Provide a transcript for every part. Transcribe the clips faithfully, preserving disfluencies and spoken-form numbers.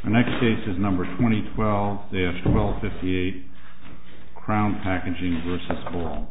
The next case is number twenty twelve dash twelve fifty-eight, Crown Packaging versus Ball.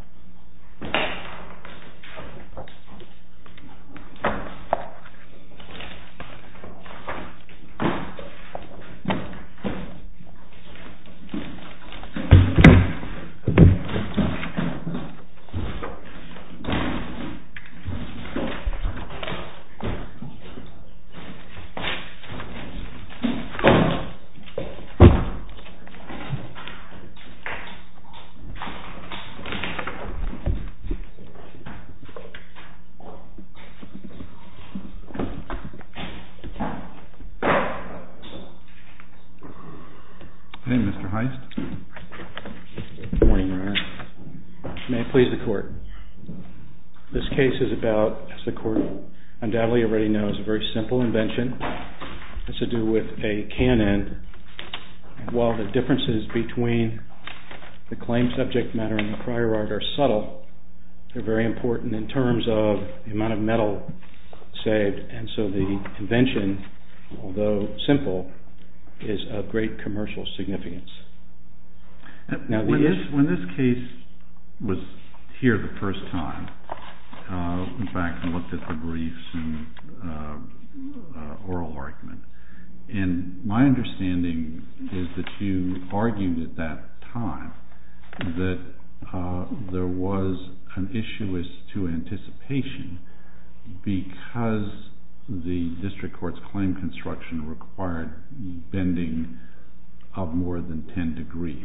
Hey, Mister Heist. Good morning, Your Honor. May it please the Court. This case is about, as the Court undoubtedly already knows, a very simple invention. It has to do with a can end. And while the differences between the claim subject matter and the prior art are subtle, they're very important in terms of the amount of metal saved. And so the invention, although simple, is of great commercial significance. Now, when, this, when this case was here the first time, uh, went back and looked at the briefs and uh, uh, oral argument, and my understanding is that you argued at that time that uh, there was an issue as to anticipation because the district court's claim construction required bending of more than ten degrees.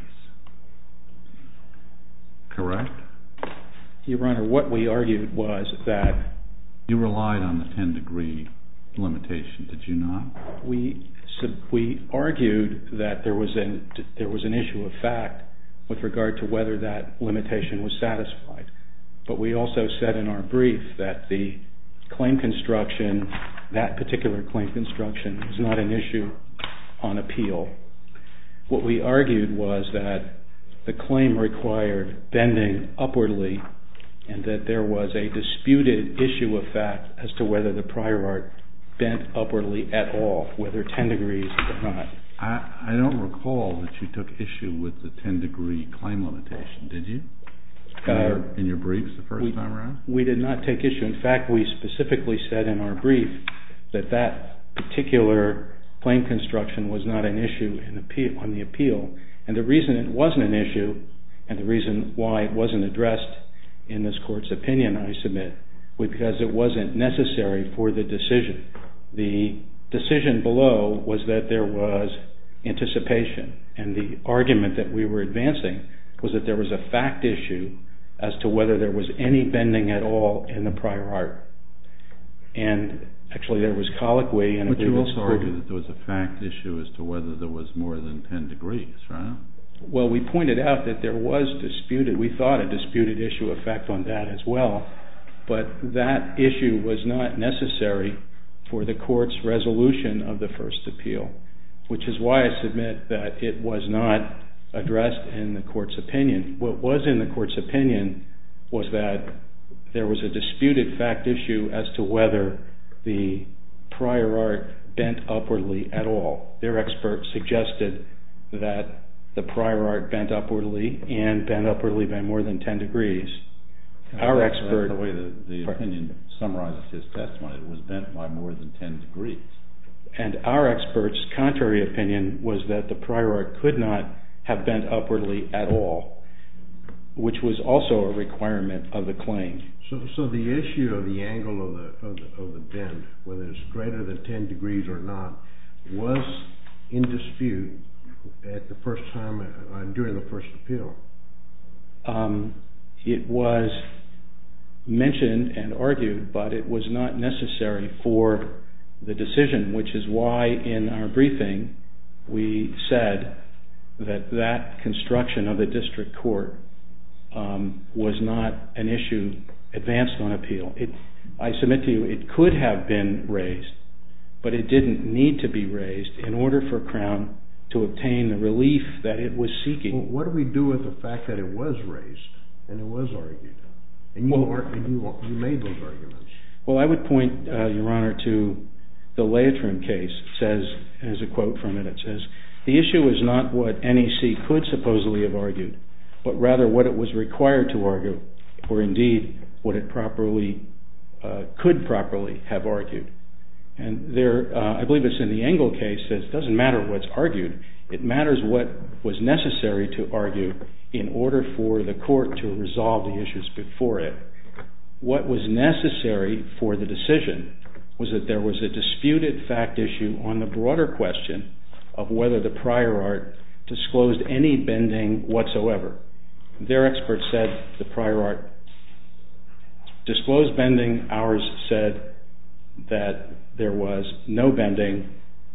Correct? Your Honor, what we argued was that... You relied on the ten degree limitation, did you not? We we argued that there was an, there was an issue of fact with regard to whether that limitation was satisfied. But we also said in our brief that the claim construction, that particular claim construction, is not an issue on appeal. What we argued was that the claim required bending upwardly and that there was a disputed issue of fact as to whether the prior art bent upwardly at all, whether ten degrees or not. I, I don't recall that you took issue with the ten degree claim limitation, did you? In, uh, your, in your briefs the first we, time around? We did not take issue. In fact, we specifically said in our brief that that particular claim construction was not an issue in appeal, on the appeal. And the reason it wasn't an issue, and the reason why it wasn't addressed in this court's opinion, I submit, was because it wasn't necessary for the decision. The decision below was that there was anticipation, and the argument that we were advancing was that there was a fact issue as to whether there was any bending at all in the prior art. And actually there was colloquy. But you also argued that there was a fact issue as to whether there was more than ten degrees, right? Well, we pointed out that there was disputed, we thought a disputed issue of fact on that as well, but that issue was not necessary for the court's resolution of the first appeal, which is why I submit that it was not addressed in the court's opinion. What was in the court's opinion was that there was a disputed fact issue as to whether the prior art bent upwardly at all. Their expert suggested that the prior art bent upwardly and bent upwardly by more than ten degrees. Our that's, expert... That's the way the, the opinion summarizes his testimony. It was bent by more than ten degrees. And our expert's contrary opinion was that the prior art could not have bent upwardly at all, which was also a requirement of the claim. So, so the issue of the angle of the, of the of the bend, whether it's greater than ten degrees or not, was in dispute at the first time uh, during the first appeal. Um, it was mentioned and argued, but it was not necessary for the decision, which is why in our briefing we said that that construction of the district court um, was not an issue advanced on appeal. It, I submit to you, it could have been raised, but it didn't need to be raised in order for Crown to obtain the relief that it was seeking. Well, what do we do with the fact that it was raised and it was argued? And you, well, are, and you, you made those arguments. Well, I would point, uh, Your Honor, to the Leitrim case says, as a quote from it, it says, "The issue is not what N E C could supposedly have argued, but rather what it was required to argue, or indeed what it properly uh, could properly have argued." And there, uh, I believe it's in the Engel case, says it doesn't matter what's argued, it matters what was necessary to argue in order for the court to resolve the issues before it. What was necessary for the decision was that there was a disputed fact issue on the broader question of whether the prior art disclosed any bending whatsoever. Their expert said the prior art disclosed bending. Ours said that there was no bending,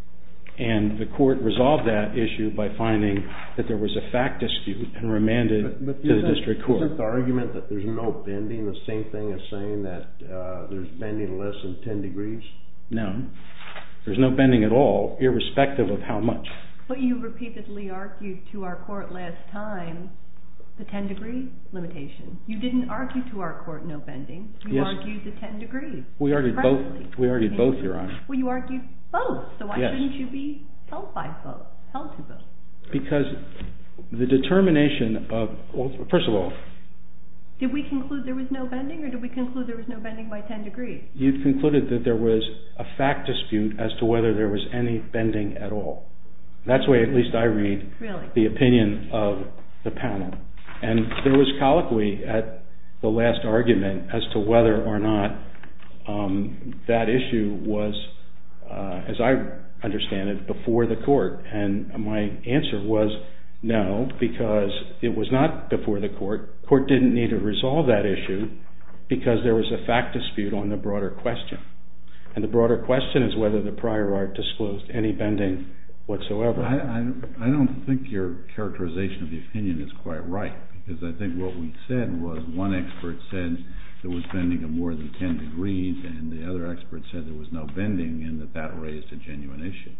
and the court resolved that issue by finding that there was a fact dispute and remanded but, but to the district court. Isn't the argument that there's no bending the same thing as saying that uh, there's bending less than ten degrees? No. There's no bending at all, irrespective of how much. But you repeatedly argued to our court last time the ten degree limitation. You didn't argue to our court no bending. You yes. argued the ten degrees. We argued both. We argued both, Your Honor. Well, you argued both, so why yes. shouldn't you be held by both, held to both? Because the determination of, well, first of all, did we conclude there was no bending, or did we conclude there was no bending by ten degrees? You concluded that there was a fact dispute as to whether there was any bending at all. That's the way, at least I read, really? the opinion of the panel. And there was colloquy at the last argument as to whether or not um, that issue was, uh, as I understand it, before the court. And my answer was no, because it was not before the court. The court didn't need to resolve that issue because there was a fact dispute on the broader question. And the broader question is whether the prior art disclosed any bending whatsoever. I, I, I don't think your characterization of the opinion is quite right, because I think what we said was one expert said there was bending of more than ten degrees, and the other expert said there was no bending, and that that raised a genuine issue.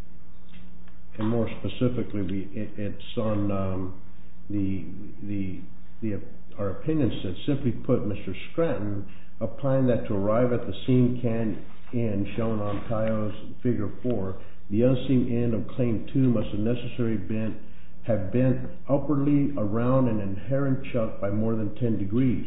And more specifically, we, it, it's on um, the, the, the, our opinion said, simply put, Mister Scranton, applying that to arrive at the seam can end shown on Tayo's figure four, the unseamed end of claim two must have necessarily bent, have bent upwardly around an inherent chuck by more than ten degrees.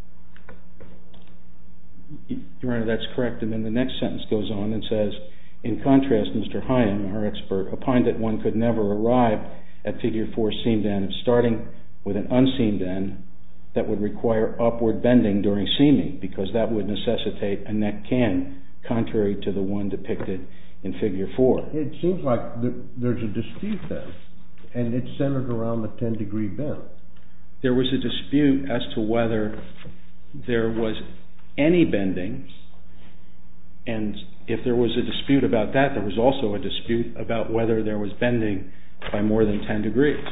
Your Honor, that's correct. And then the next sentence goes on and says, in contrast, Mister Hyam, our expert, opined that one could never arrive at figure four seamed end, starting with an unseamed end that would require upward bending during seaming, because that would necessitate a neck can, contrary to the one depicted in figure four. It seems like there's a dispute there, and it's centered around the ten degree bend. There was a dispute as to whether there was any bending, and if there was a dispute about that, there was also a dispute about whether there was bending by more than ten degrees.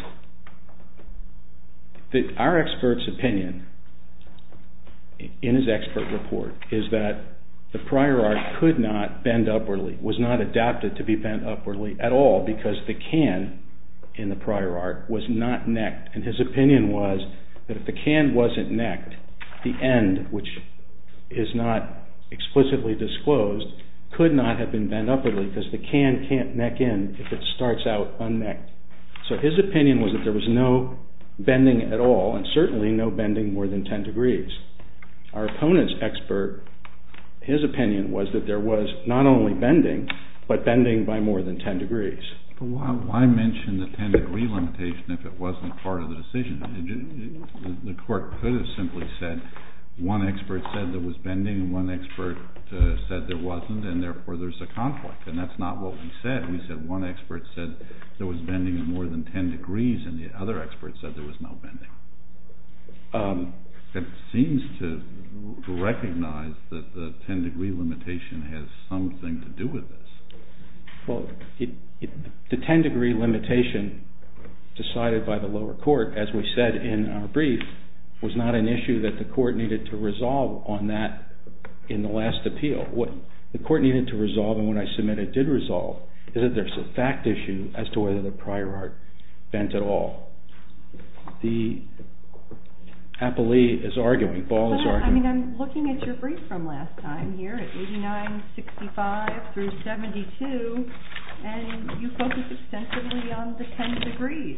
The, our expert's opinion in his expert report is that the prior art could not bend upwardly, was not adapted to be bent upwardly at all, because the can in the prior art was not necked. And his opinion was that if the can wasn't necked, the end, which is not explicitly disclosed, could not have been bent upwardly, because the can can't neck in if it starts out unnecked. So his opinion was that there was no bending at all, and certainly no bending more than ten degrees. Our opponent's expert, his opinion was that there was not only bending, but bending by more than ten degrees. But why, why mention the ten degree limitation if it wasn't part of the decision? It, it, the court could have simply said one expert said there was bending and one expert uh, said there wasn't, and therefore there's a conflict. And that's not what we said. We said one expert said there was bending of more than ten degrees, and the other expert said there was no bending. Um, it seems to recognize that the ten degree limitation has something to do with this. Well, it, it, the ten degree limitation decided by the lower court, as we said in our brief, was not an issue that the court needed to resolve on that in the last appeal. What the court needed to resolve, and what I submitted did resolve, is that there's a fact issue as to whether the prior art bent at all. The Appellee is arguing, Ball is but, arguing. I mean, I'm looking at your brief from last time here at eighty-nine sixty-five through seventy-two, and you focus extensively on the ten degrees.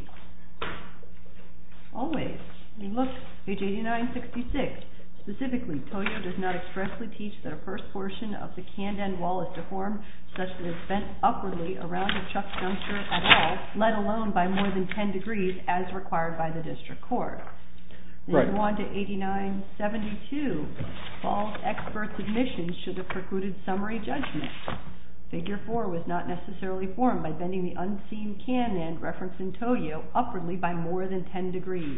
Always. I mean, look, page eighty-nine sixty-six. Specifically, Toyo does not expressly teach that a first portion of the canned end wall is deformed such that it's bent upwardly around a chuck juncture at all, let alone by more than ten degrees as required by the district court. Then Right. you go on to eighty-nine seventy-two. Ball's expert's admissions should have precluded summary judgment. Figure four was not necessarily formed by bending the unseen can end referenced in Toyo upwardly by more than ten degrees.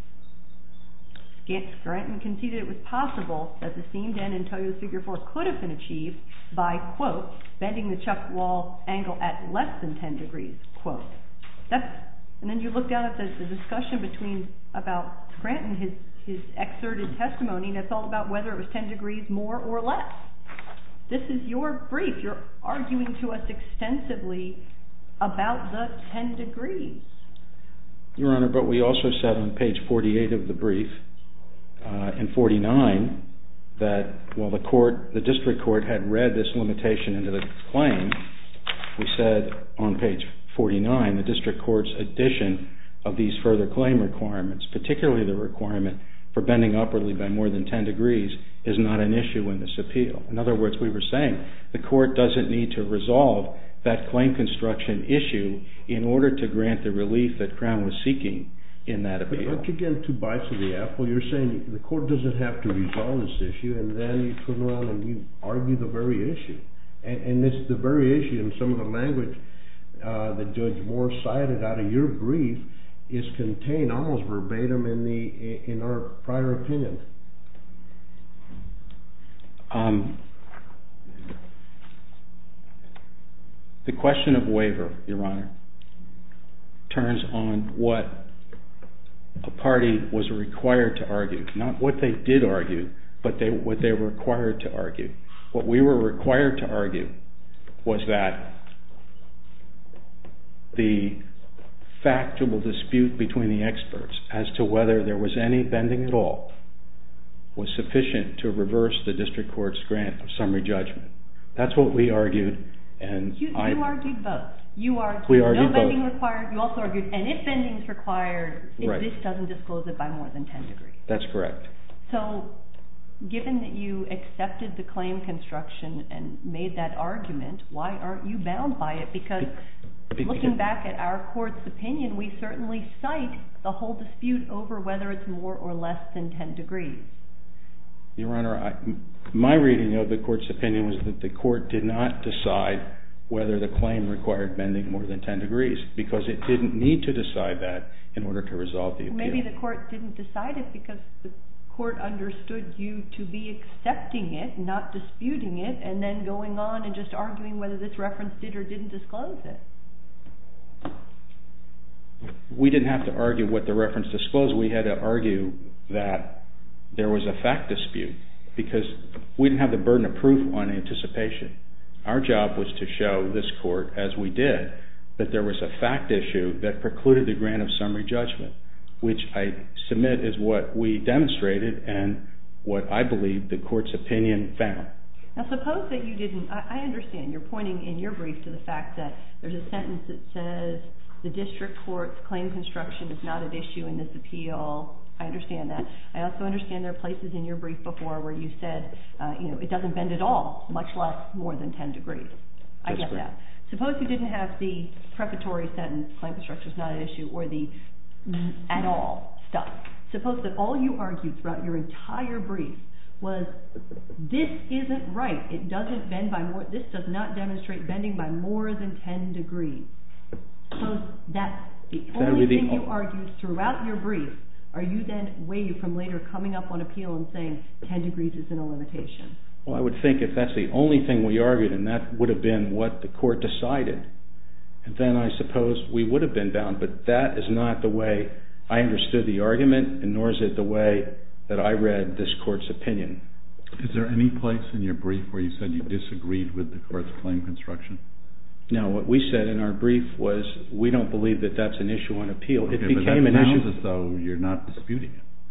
Scranton conceded it was possible that the seamed end in Toyo's figure four could have been achieved by, quote, bending the chuck wall angle at less than ten degrees, quote. That's, and then you look down at the, the discussion between, about Scranton, his, his excerpted testimony, and it's all about whether it was ten degrees more or less. This is your brief. You're arguing to us extensively about the ten degrees. Your Honor, but we also said on page forty-eight of the brief, uh, in forty-nine, that while the court, the district court had read this limitation into the claim, we said on page forty-nine, the district court's addition of these further claim requirements, particularly the requirement for bending upwardly by more than ten degrees, is not an issue in this appeal. In other words, we were saying the court doesn't need to resolve that claim construction issue in order to grant the relief that Crown was seeking in that appeal. But aren't you getting two bites of the apple? You're saying the court doesn't have to resolve this issue, and then you turn around and you argue the very issue. And, and it's the very issue, and some of the language uh, that Judge Moore cited out of your brief is contained almost verbatim in the in our prior opinion. Um, the question of waiver, Your Honor, turns on what a party was required to argue, not what they did argue, but they, what they were required to argue. What we were required to argue was that the factual dispute between the experts as to whether there was any bending at all was sufficient to reverse the district court's grant of summary judgment. That's what we argued, and you, I... You argued both. You argued, we argued no bending both. required. You also argued, and if bending is required, if right. this doesn't disclose it by more than ten degrees. That's correct. So, given that you accepted the claim construction and made that argument, why aren't you bound by it? Because Be- looking back at our court's opinion, we certainly cite the whole dispute over whether it's more or less than ten degrees. Your Honor, I, my reading of the court's opinion was that the court did not decide whether the claim required bending more than ten degrees, because it didn't need to decide that in order to resolve the appeal. Maybe the court didn't decide it because the court understood you to be accepting it, not disputing it, and then going on and just arguing whether this reference did or didn't disclose it. We didn't have to argue what the reference disclosed. We had to argue that there was a fact dispute, because we didn't have the burden of proof on anticipation. Our job was to show this court, as we did, that there was a fact issue that precluded the grant of summary judgment, which I submit is what we demonstrated and what I believe the court's opinion found. Now suppose that you didn't, I, I understand, you're pointing in your brief to the fact that there's a sentence that says the district court's claim construction is not at issue in this appeal. I understand that. I also understand there are places in your brief before where you said, uh, you know, it doesn't bend at all, much less more than ten degrees. I That's get correct. that. Suppose you didn't have the prefatory sentence, claim construction is not an issue, or the at all stuff. Suppose that all you argued throughout your entire brief was, this isn't right. It doesn't bend by more, this does not demonstrate bending by more than ten degrees. Suppose that's the only thing you argued throughout your brief. Are you then waived from later coming up on appeal and saying ten degrees isn't a limitation? Well, I would think if that's the only thing we argued, and that would have been what the court decided, and then I suppose we would have been bound, but that is not the way I understood the argument, and nor is it the way that I read this court's opinion. Is there any place in your brief where you said you disagreed with the court's claim construction? No, what we said in our brief was we don't believe that that's an issue on appeal. Okay, it became but that an sounds issue as though you're not disputing it.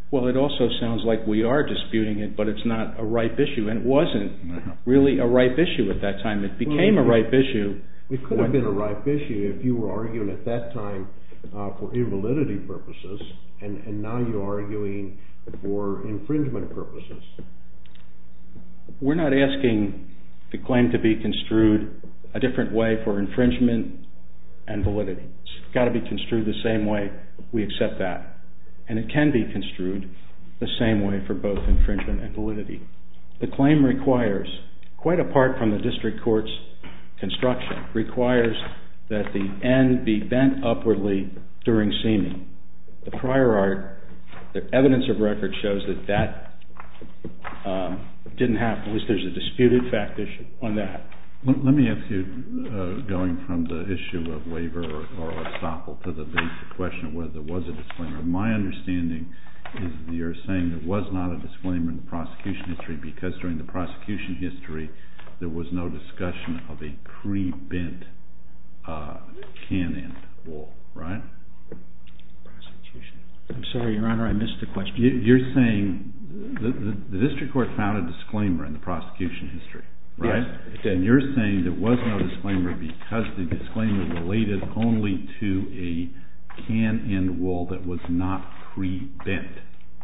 Well, it also sounds like we are disputing it, but it's not a ripe issue, and it wasn't really a ripe issue at that time. It became well, a ripe issue. It could have been a ripe issue if you were arguing at that time uh, for invalidity purposes, and, and now you're arguing for infringement purposes. We're not asking the claim to be construed a different way for infringement and validity. It's got to be construed the same way. We accept that. And it can be construed the same way for both infringement and validity. The claim requires, quite apart from the district court's construction, requires that the end be bent upwardly during seaming. The prior art, the evidence of record shows that that um, didn't happen. At least there's a disputed fact issue on that. Let me ask you, uh, going from the issue of waiver or, or estoppel to the basic question of whether there was a disclaimer. My understanding is that you're saying there was not a disclaimer in the prosecution history because during the prosecution history there was no discussion of a pre-bent uh, can-end wall, right? Prosecution. I'm sorry, Your Honor, I missed the question. You, you're saying the, the, the district court found a disclaimer in the prosecution history. Right? Yes, it did. And you're saying there was no disclaimer because the disclaimer related only to a can-end wall that was not pre-bent.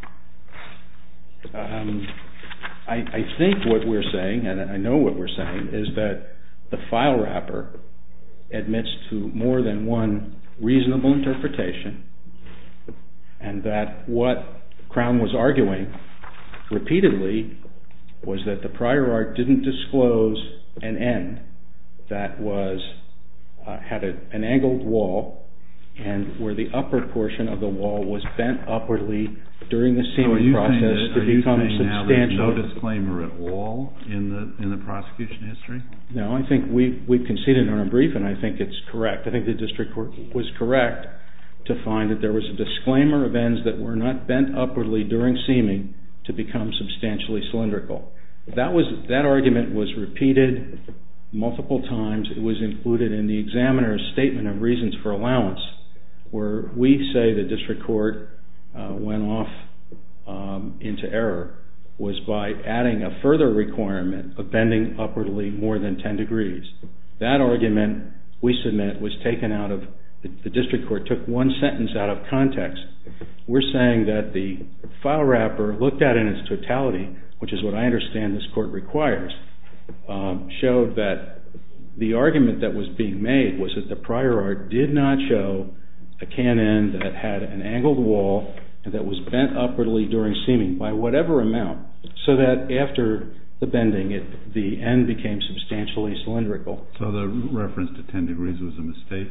Um, I, I think what we're saying, and I know what we're saying, is that the file wrapper admits to more than one reasonable interpretation, and that what Crown was arguing repeatedly was that the prior art didn't disclose an end that was uh, had a, an angled wall, and where the upper portion of the wall was bent upwardly during the seaming so process that, to become substantial. Are you saying now there's no disclaimer at all in the in the prosecution history? No, I think we we conceded on a brief, and I think it's correct. I think the district court was correct to find that there was a disclaimer of ends that were not bent upwardly during seaming to become substantially cylindrical. That was that argument was repeated multiple times. It was included in the examiner's statement of reasons for allowance, where we say the district court uh, went off um, into error was by adding a further requirement of bending upwardly more than ten degrees. That argument, we submit, was taken out of the, the district court took one sentence out of context. We're saying that the file wrapper, looked at in its totality, which is what I understand this court requires, um, showed that the argument that was being made was that the prior art did not show a can end that had an angled wall and that was bent upwardly during seaming by whatever amount, so that after the bending, it, the end became substantially cylindrical. So the reference to ten degrees was a mistake?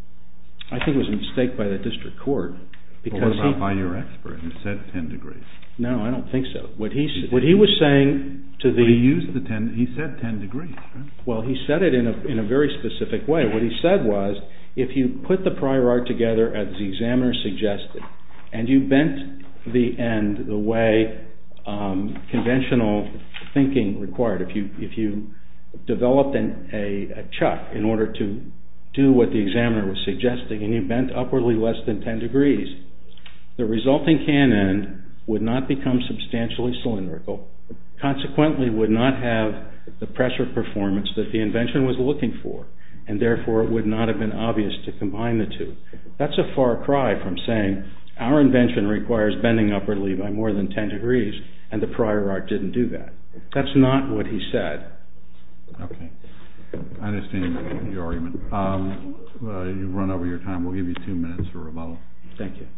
I think it was a mistake by the district court. Because well, what about he, by your expert who said ten degrees? No, I don't think so. What he what he was saying to the well, he used the ten. He said ten degrees. Right? Well, he said it in a in a very specific way. What he said was, if you put the prior art together as the examiner suggested, and you bent the end the way um, conventional thinking required, if you if you developed an, a, a chuck in order to do what the examiner was suggesting, and you bent upwardly less than ten degrees, the resulting can end would not become substantially cylindrical, consequently would not have the pressure performance that the invention was looking for, and therefore it would not have been obvious to combine the two. That's a far cry from saying our invention requires bending upwardly by more than ten degrees, and the prior art didn't do that. That's not what he said. Okay. I understand your argument. Um, uh, you've run over your time. We'll give you two minutes for rebuttal. Thank you.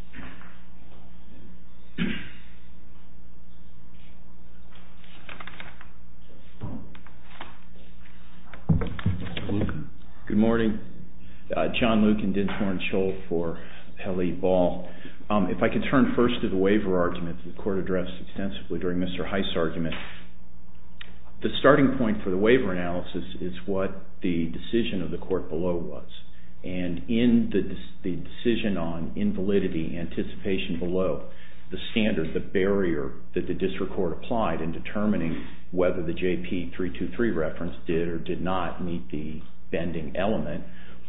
Good morning. Uh, John Lucan, Dinsmore and Scholl for Helly Ball. Um, if I could turn first to the waiver argument that the court addressed extensively during Mister Heiss' argument. The starting point for the waiver analysis is what the decision of the court below was. And in the, the decision on invalidity anticipation below, the standard, the barrier that the district court applied in determining whether the J P three two three reference did or did not meet the bending element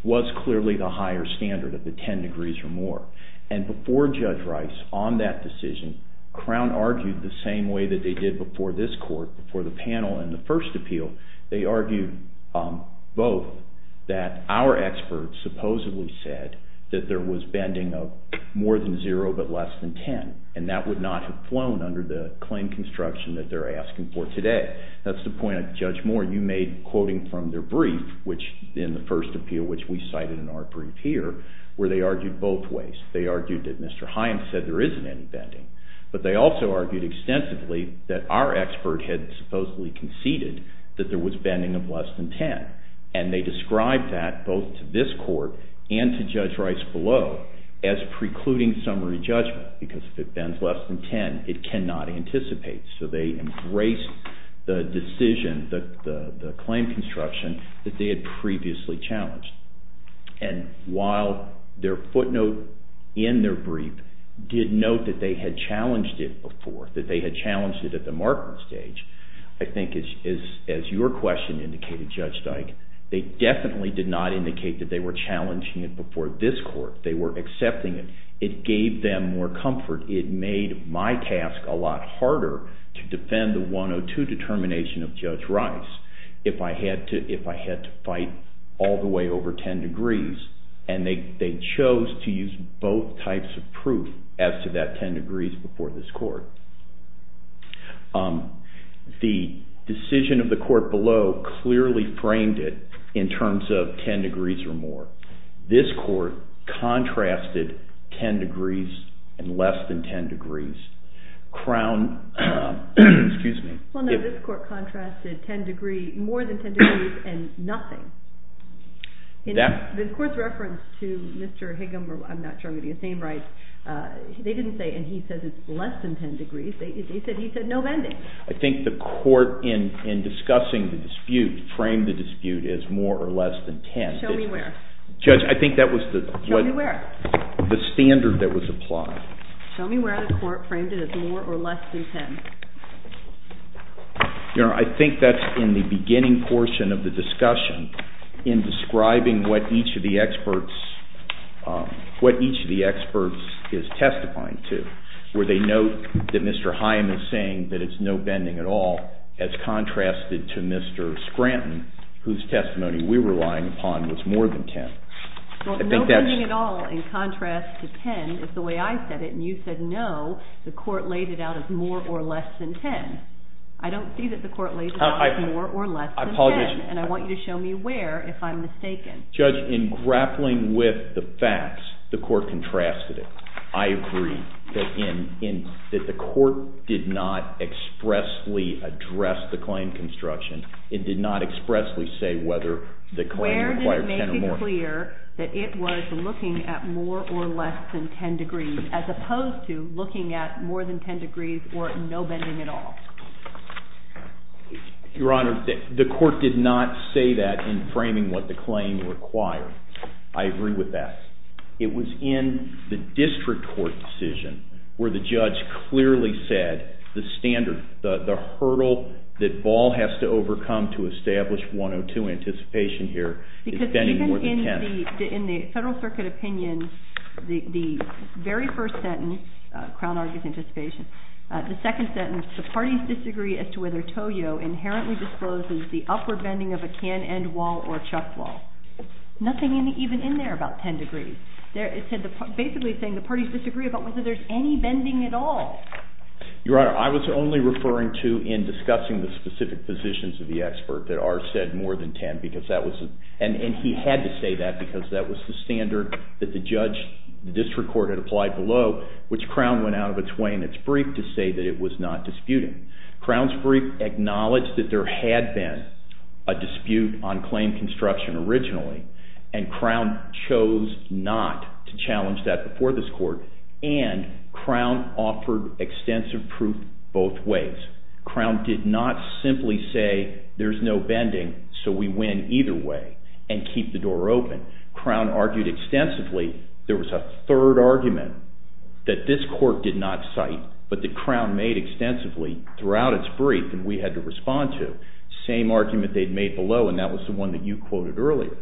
was clearly the higher standard of the ten degrees or more. And before Judge Rice, on that decision, Crown argued the same way that they did before this court, before the panel in the first appeal. They argued um, both that our experts supposedly said that there was bending of more than zero but less than ten, and that would not have flown under the claim construction that they're asking for today. That's the point that Judge Moore, you made quoting from their brief, which in the first appeal, which we cited in our brief here, where they argued both ways. They argued that Mister Hyams said there isn't any bending, but they also argued extensively that our expert had supposedly conceded that there was bending of less than ten, and they described that both to this court and to Judge Rice below as precluding summary judgment, because if it bends less than ten, it cannot anticipate. So they embraced the decision, the, the, the claim construction that they had previously challenged. And while their footnote in their brief did note that they had challenged it before, that they had challenged it at the Markman stage, I think as, as, as your question indicated, Judge Dyke, they definitely did not indicate that they were challenging it before this court. They were accepting it. It gave them more comfort. It made my task a lot harder to defend the one oh two determination of Judge Rice if I had to, if I had to fight all the way over ten degrees, and they, they chose to use both types of proof as to that ten degrees before this court. Um, the decision of the court below clearly framed it in terms of ten degrees or more. This court contrasted ten degrees and less than ten degrees. Crown, excuse me. Well, no, if, this court contrasted ten degrees, more than ten degrees and nothing. In that, the court's reference to Mister Higham, or I'm not sure I'm getting his name right, uh, they didn't say, and he says it's less than ten degrees. They, they said he said no bending. I think the court, in, in discussing the dispute, framed the dispute as more or less than ten. Show me where. Judge, I think that was the Show what, me where. the standard that was applied. Show me where the court framed it as more or less than ten. You know, I think that's in the beginning portion of the discussion, in describing what each of the experts, um, what each of the experts is testifying to, where they note that Mister Hyam is saying that it's no bending at all, as contrasted to Mister Scranton, whose testimony we were relying upon was more than ten. Well, I think no that's, bending at all, in contrast to ten, is the way I said it, and you said no. The court laid it out as more or less than ten. I don't see that the court laid it out I, as more or less I than apologize. ten, and I want you to show me where, if I'm mistaken. Judge, in grappling with the facts, the court contrasted it. I agree that in, in that the court did not expressly address the claim construction. It did not expressly say whether the claim Where required did ten or it make more. it clear that it was looking at more or less than ten degrees, as opposed to looking at more than ten degrees or no bending at all? Your Honor, the court did not say that in framing what the claim required. I agree with that. It was in the district court decision where the judge clearly said the standard, the, the hurdle that Ball has to overcome to establish one oh two anticipation here because is bending more than ten. Because even in the Federal Circuit opinion, the, the very first sentence, uh, Crown argues anticipation, Uh, the second sentence, the parties disagree as to whether Toyo inherently discloses the upward bending of a can end wall or chuck wall. Nothing in, even in there about ten degrees. There, it said the, basically saying the parties disagree about whether there's any bending at all. Your Honor, I was only referring to in discussing the specific positions of the expert that are said more than ten, because that was, a, and, and he had to say that because that was the standard that the judge, the district court had applied below, which Crown went out of its way in its brief to say that it was not disputing. Crown's brief acknowledged that there had been a dispute on claim construction originally, and Crown chose not to challenge that before this court, and Crown offered extensive proof both ways. Crown did not simply say there's no bending, so we win either way, and keep the door open. Crown argued extensively. There was a third argument that this court did not cite, but that Crown made extensively throughout its brief, and we had to respond to. Same argument they'd made below, and that was the one that you quoted earlier,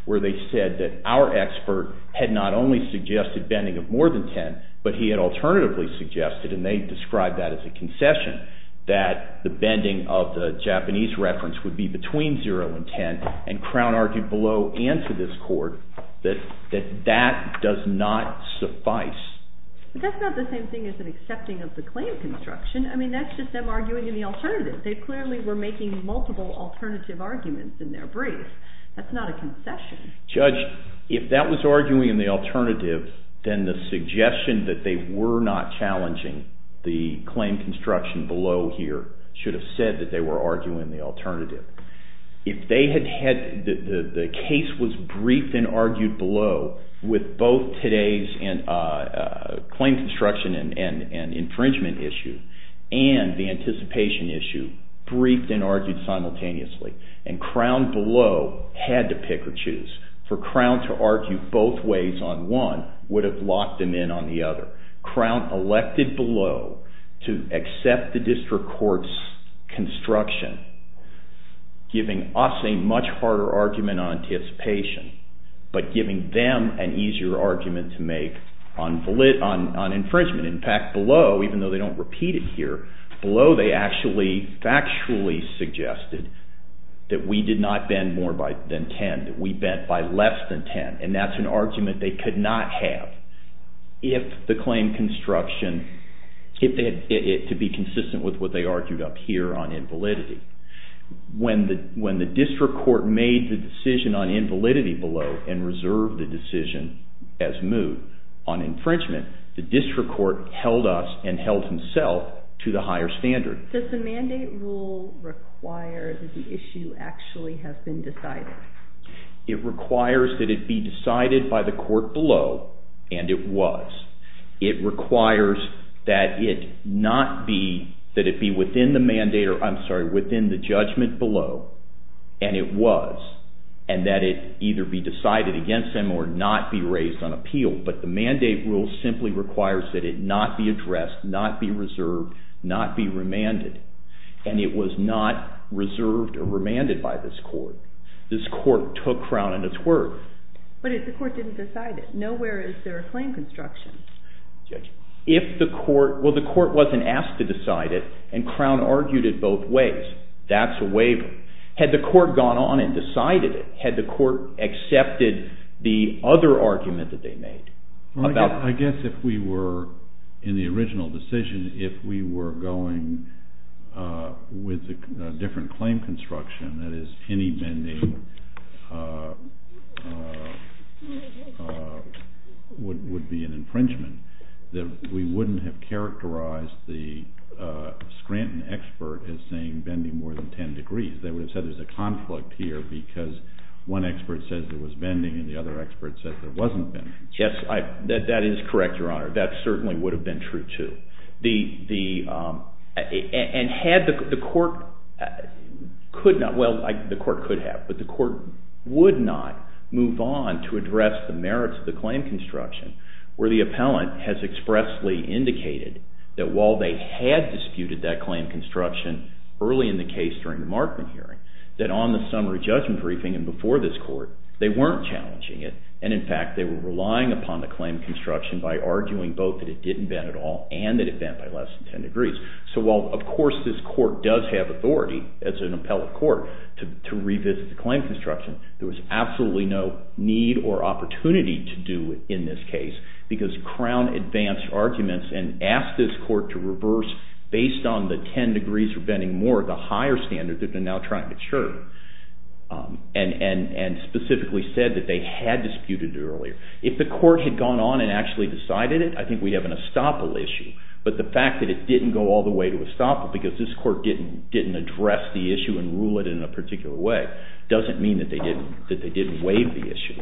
where they said that our expert had not only suggested bending of more than ten, but he had alternatively suggested, and they described that as a concession, that the bending of the Japanese reference would be between zero and ten, and Crown argued below and to this court that that, that does not suffice. But that's not the same thing as an accepting of the claim construction. I mean, that's just them arguing in the alternative. They clearly were making multiple alternative arguments in their brief. That's not a concession. Judge, if that was arguing in the alternative, then the suggestion that they were not challenging the claim construction below here should have said that they were arguing the alternative. If they had had, the, the, the case was briefed and argued below with both today's and, uh, uh, claim construction and, and, and infringement issue and the anticipation issue briefed and argued simultaneously, and Crown below had to pick or choose. For Crown to argue both ways on one would have locked them in on the other. Crown elected below to accept the district court's construction, giving us a much harder argument on anticipation, but giving them an easier argument to make on, valid, on, on infringement. In fact, below, even though they don't repeat it here, below they actually factually suggested that we did not bend more by, than ten, that we bent by less than ten, and that's an argument they could not have if the claim construction, if they had it, it to be consistent with what they argued up here on invalidity. When the when the district court made the decision on invalidity below and reserved the decision as moot on infringement, the district court held us and held himself to the higher standard. Does the mandate rule require that the issue actually have been decided? It requires that it be decided by the court below, and it was. It requires that it not be, that it be within the mandate, or I'm sorry, within the judgment below, and it was, and that it either be decided against them or not be raised on appeal. But the mandate rule simply requires that it not be addressed, not be reserved, not be remanded. And it was not reserved or remanded by this court. This court took Crown at its word. But if the court didn't decide it, nowhere is there a claim construction. Judge, if the court, well, the court wasn't asked to decide it, and Crown argued it both ways. That's a waiver. Had the court gone on and decided it, had the court accepted the other argument that they made. Well, about, I, guess, I guess if we were, in the original decision, if we were going uh, with a, a different claim construction, that is, any bending uh, uh, uh, would, would be an infringement, that we wouldn't have characterized the uh, Scranton expert as saying bending more than ten degrees. They would have said there's a conflict here because one expert says there was bending and the other expert says there wasn't bending. Yes, I, that that is correct, Your Honor. That certainly would have been true too. The the um, and had the the court could not, well, I, the court could have, but the court would not move on to address the merits of the claim construction, where the appellant has expressly indicated that while they had disputed that claim construction early in the case during the Markman hearing, that on the summary judgment briefing and before this court, they weren't challenging it, and in fact they were relying upon the claim construction by arguing both that it didn't bend at all and that it bent by less than ten degrees. So while of course this court does have authority as an appellate court to, to revisit the claim construction, there was absolutely no need or opportunity to do it in this case, because Crown advanced arguments and asked this court to reverse based on the ten degrees or bending more, the higher standard that they're now trying to assure. Um, and, and, and specifically said that they had disputed it earlier. If the court had gone on and actually decided it, I think we'd have an estoppel issue. But the fact that it didn't go all the way to estoppel because this court didn't didn't address the issue and rule it in a particular way doesn't mean that they didn't that they didn't waive the issue.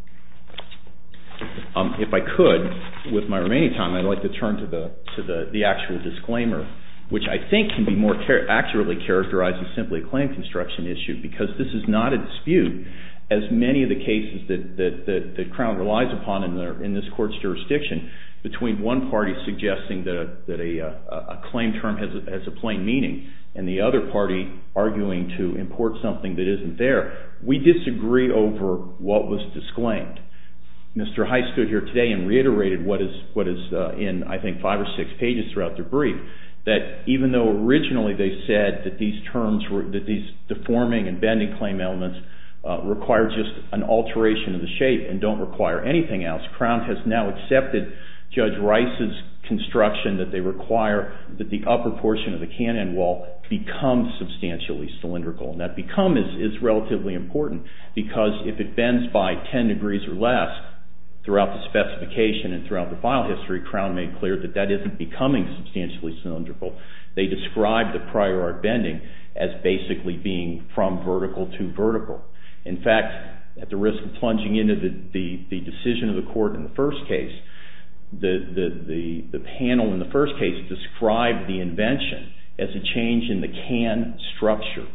Um, if I could, with my remaining time, I'd like to turn to the to the, the actual disclaimer, which I think can be more char- accurately characterized as simply a claim construction issue, because this is not a dispute as many of the cases that, that, that, that Crown relies upon in, their, in this court's jurisdiction, between one party suggesting that a, that a, a, a claim term has a, has a plain meaning and the other party arguing to import something that isn't there, we disagree over what was disclaimed. Mister Heiss stood here today and reiterated what is, what is uh, in, I think, five or six pages throughout their brief, that even though originally they said that these terms were, that these deforming and bending claim elements uh, require just an alteration of the shape and don't require anything else, Crown has now accepted Judge Rice's construction that they require that the upper portion of the can end wall becomes substantially cylindrical. And that become is, is relatively important, because if it bends by ten degrees or less throughout the specification and throughout the file history, Crown made clear that that isn't becoming substantially cylindrical. They described the prior art bending as basically being from vertical to vertical. In fact, at the risk of plunging into the, the, the decision of the court in the first case, the, the, the, the panel in the first case described the invention as a change in the can structure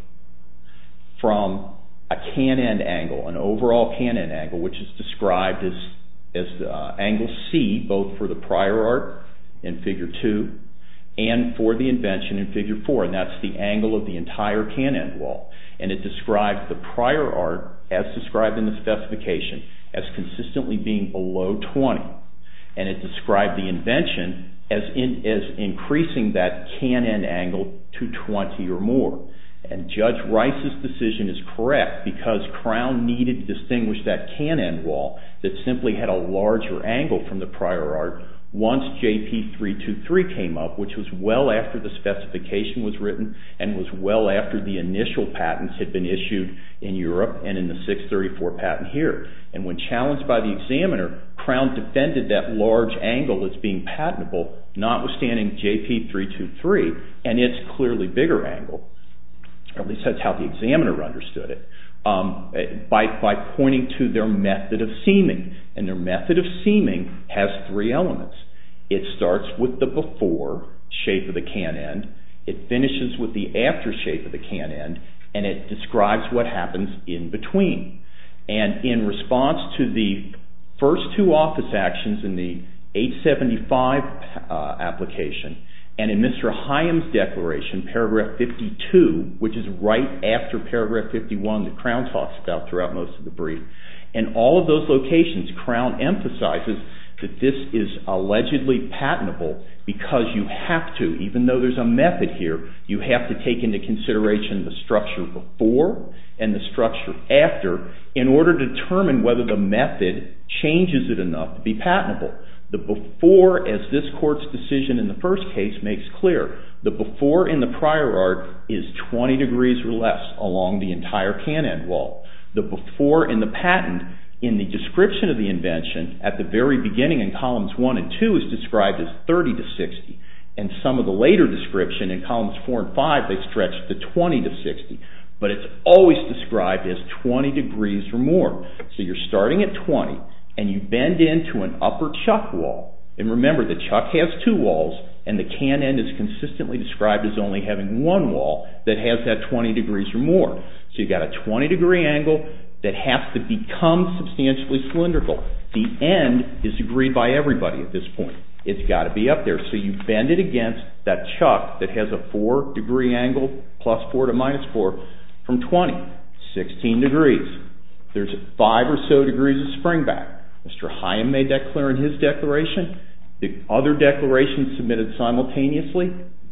from a can end angle, an overall can end angle, which is described as, as uh, angle C, both for the prior art in figure two and for the invention in figure four, and that's the angle of the entire can end wall. And it describes the prior art, as described in the specification, as consistently being below twenty. And it described the invention as, in, as increasing that can end angle to twenty or more. And Judge Rice's decision is correct, because Crown needed to distinguish that can end wall that simply had a larger angle from the prior art once J P three twenty-three came up, which was well after the specification was written and was well after the initial patents had been issued in Europe and in the six thirty-four patent here. And when challenged by the examiner, Crown defended that large angle as being patentable, notwithstanding J P three twenty-three and its clearly bigger angle, or at least that's how the examiner understood it, um, by, by pointing to their method of seaming. And their method of seaming has three elements. It starts with the before shape of the can end, it finishes with the after shape of the can end, and it describes what happens in between. And in response to the first two office actions in the eight seventy-five uh, application, and in Mister Hyam's declaration, paragraph fifty-two, which is right after paragraph fifty-one that Crown talks about throughout most of the brief, in all of those locations, Crown emphasizes that this is allegedly patentable because you have to, even though there's a method here, you have to take into consideration the structure before and the structure after in order to determine whether the method changes it enough to be patentable. The before, as this court's decision in the first case makes clear, the before in the prior art is twenty degrees or less along the entire can end wall. The before in the patent, in the description of the invention, at the very beginning in columns one and two, is described as thirty to sixty. And some of the later description in columns four and five, they stretch to twenty to sixty. But it's always described as twenty degrees or more. So you're starting at twenty, and you bend into an upper chuck wall. And remember, the chuck has two walls, and the can end is consistently described as only having one wall that has that twenty degrees or more. So you've got a twenty degree angle that has to become substantially cylindrical. The end is agreed by everybody at this point. It's got to be up there. So you bend it against that chuck that has a four degree angle, plus four to minus four, from twenty, sixteen degrees. There's five or so degrees of spring back. Mister Hyam made that clear in his declaration. The other declarations submitted simultaneously,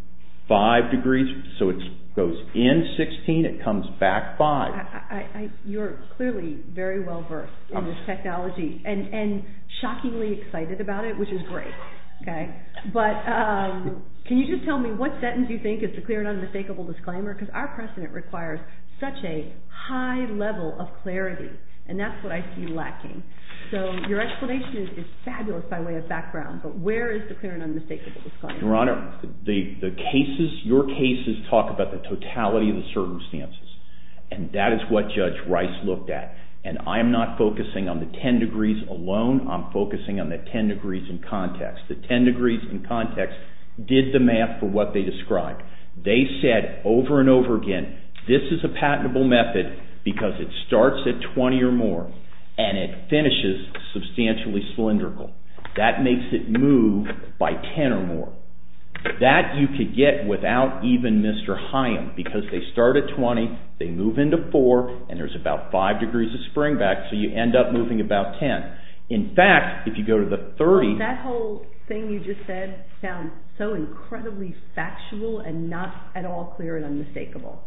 five degrees, so it goes in sixteen, it comes back five. I, I, I, you're clearly very well versed in um, this technology and, and shockingly excited about it, which is great. Okay, but um, can you just tell me what sentence you think is the clear and unmistakable disclaimer? Because our precedent requires such a high level of clarity, and that's what I see lacking. So your explanation is, is fabulous by way of background, but where is the clear and unmistakable disclaimer? Your Honor, the, the cases, your cases talk about the totality of the circumstances, and that is what Judge Rice looked at. And I'm not focusing on the ten degrees alone, I'm focusing on the ten degrees in context. The ten degrees in context did the math for what they described. They said over and over again, this is a patentable method because it starts at twenty or more and it finishes substantially cylindrical. That makes it move by ten or more. That you could get without even Mister Hyam, because they start at twenty, they move into four, and there's about five degrees of spring back, so you end up moving about ten. In fact, if you go to the thirty... Well, that whole thing you just said sounds so incredibly factual and not at all clear and unmistakable.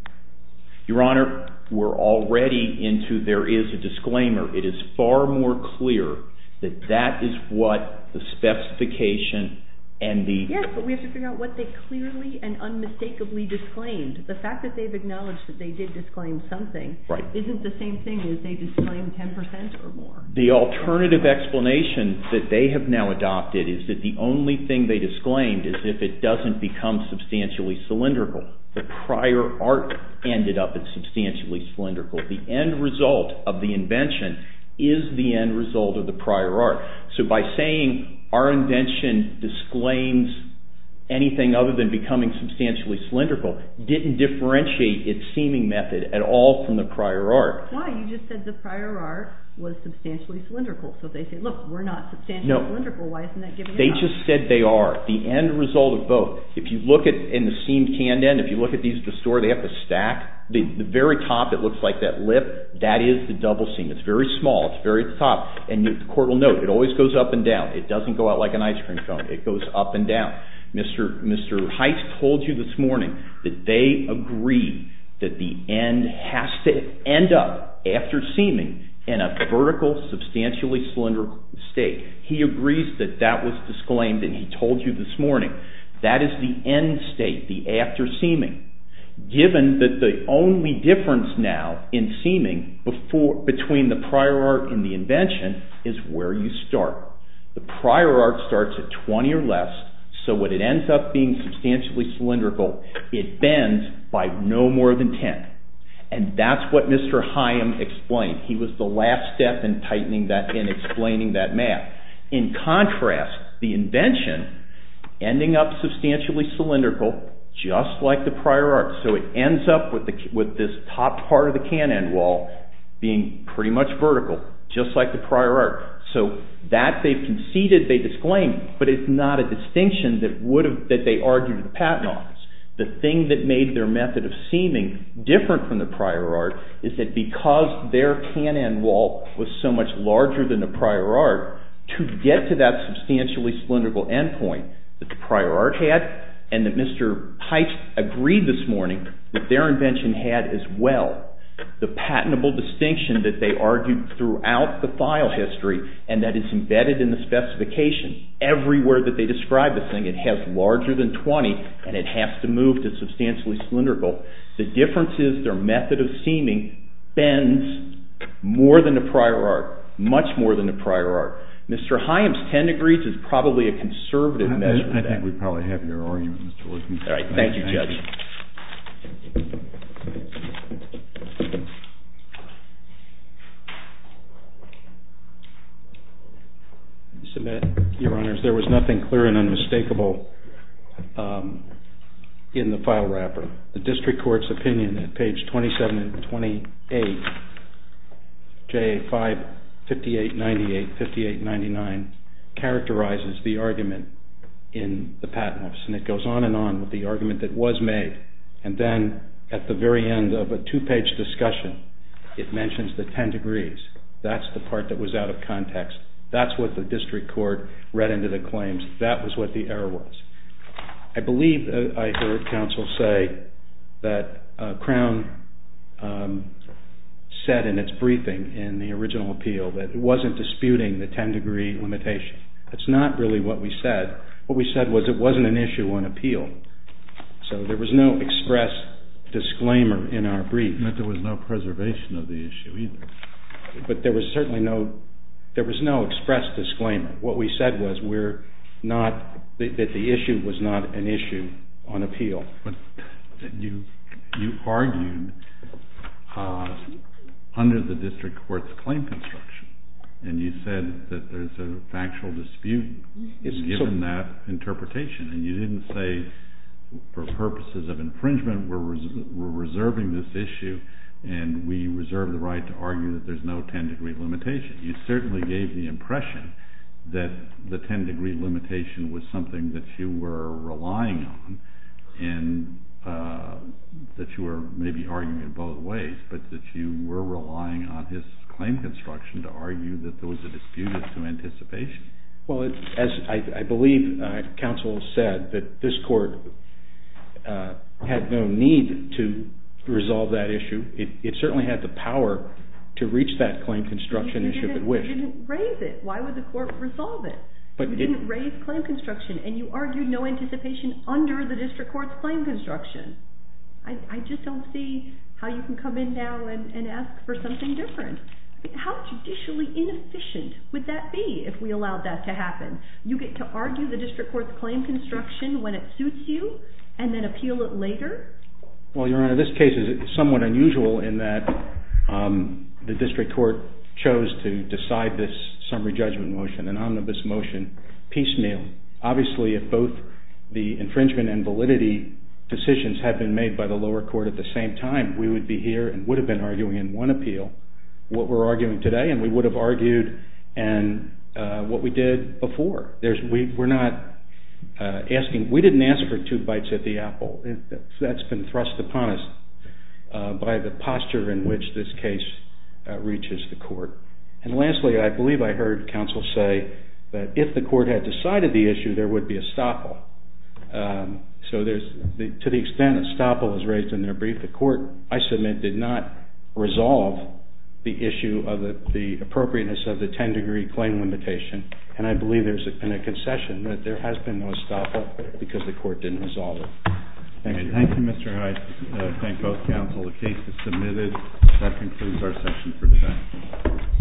Your Honor, we're already into there is a disclaimer. It is far more clear that that is what the specification and the... Yes, but we have to figure out what they clearly and unmistakably disclaimed. The fact that they've acknowledged that they did disclaim something right. isn't the same thing as they disclaimed ten percent or more. The alternative explanation that they have now adopted is that the only thing they disclaimed is if it doesn't become substantially cylindrical. The prior art ended up at substantially cylindrical. The end result of the invention is the end result of the prior art. So by saying our invention disclaims anything other than becoming substantially cylindrical didn't differentiate its seaming method at all from the prior art. Why? You just said the prior art was substantially cylindrical. So if they say, look, we're not substantially no, cylindrical, why isn't that giving it They up? just said they are. The end result of both. If you look at in the seamed canned end, if you look at these at the store, they have to stack. The, the very top, it looks like that lip, that is the double seam. It's very small. It's very at the top. And the court will note, it always goes up and down. It doesn't go out like an ice cream cone. It goes up and down. Mister Mister Heist told you this morning that they agree that the end has to end up after seaming in a vertical, substantially cylindrical state. He agrees that that was disclaimed, and he told you this morning that is the end state, the after seaming. Given that the only difference now in seaming before, between the prior art and the invention is where you start. The prior art starts at twenty or less, so when it ends up being substantially cylindrical, it bends by no more than ten. And that's what Mister Hyam explained. He was the last step in tightening that, in explaining that math. In contrast, the invention ending up substantially cylindrical, just like the prior art. So it ends up with the with this top part of the can end wall being pretty much vertical, just like the prior art. So that they've conceded, they disclaimed, but it's not a distinction that would have that they argued at the patent office. The thing that made their method of seaming different from the prior art is that because their can end wall was so much larger than the prior art, to get to that substantially cylindrical endpoint that the prior art had, and that Mister Heist agreed this morning that their invention had as well, the patentable distinction that they argued throughout the file history and that is embedded in the specification. Everywhere that they describe this thing, it has larger than twenty and it has to move to substantially cylindrical. The difference is their method of seaming bends more than the prior art, much more than the prior art. Mister Hyam's ten degrees is probably a conservative I, measure. I, I think we probably have your argument, Mister Wilkins. All right, thank, thank you, Judge. You. Submit, Your Honors, there was nothing clear and unmistakable um, in the file wrapper. The district court's opinion at page twenty-seven and twenty-eight, J A five fifty-eight ninety-eight, fifty-eight ninety-nine, characterizes the argument in the patent office, and it goes on and on with the argument that was made. And then at the very end of a two-page discussion, it mentions the ten degrees. That's the part that was out of context. That's what the district court read into the claims. That was what the error was. I believe uh, I heard counsel say that uh, Crown um, said in its briefing in the original appeal that it wasn't disputing the ten degree limitation. That's not really what we said. What we said was it wasn't an issue on appeal. So there was no express disclaimer in our brief. But there was no preservation of the issue either. But there was certainly no, there was no express disclaimer. What we said was we're not, that the issue was not an issue on appeal. But you you argued uh, under the district court's claim construction, and you said that there's a factual dispute It's given so, that interpretation, and you didn't say for purposes of infringement we're, res- we're reserving this issue and we reserve the right to argue that there's no ten-degree limitation. You certainly gave the impression that the ten-degree limitation was something that you were relying on, and uh, that you were maybe arguing in both ways, but that you were relying on his claim construction to argue that there was a dispute as to anticipation. Well, it, as I, I believe uh, counsel said, that this court uh, had no need to resolve that issue. It, it certainly had the power to reach that claim construction issue if it wished. You didn't raise it. Why would the court resolve it? But you it, didn't raise claim construction, and you argued no anticipation under the district court's claim construction. I, I just don't see how you can come in now and, and ask for something different. How judicially inefficient would that be if we allowed that to happen? You get to argue the district court's claim construction when it suits you, and then appeal it later? Well, Your Honor, this case is somewhat unusual in that um, the district court chose to decide this summary judgment motion, an omnibus motion, piecemeal. Obviously, if both the infringement and validity decisions had been made by the lower court at the same time, we would be here and would have been arguing in one appeal what we're arguing today, and we would have argued and uh, what we did before. There's, we, we're not uh, asking, we didn't ask for two bites at the apple. It, that's been thrust upon us uh, by the posture in which this case uh, reaches the court. And lastly, I believe I heard counsel say that if the court had decided the issue, there would be estoppel. Um, so there's, the, to the extent estoppel is raised in their brief, the court, I submit, did not resolve the issue of the, the appropriateness of the ten-degree claim limitation, and I believe there's been a concession that there has been no estoppel because the court didn't resolve it. Thank okay, you. Thank you, Mister Heiss. Uh, thank both counsel. The case is submitted. That concludes our session for today.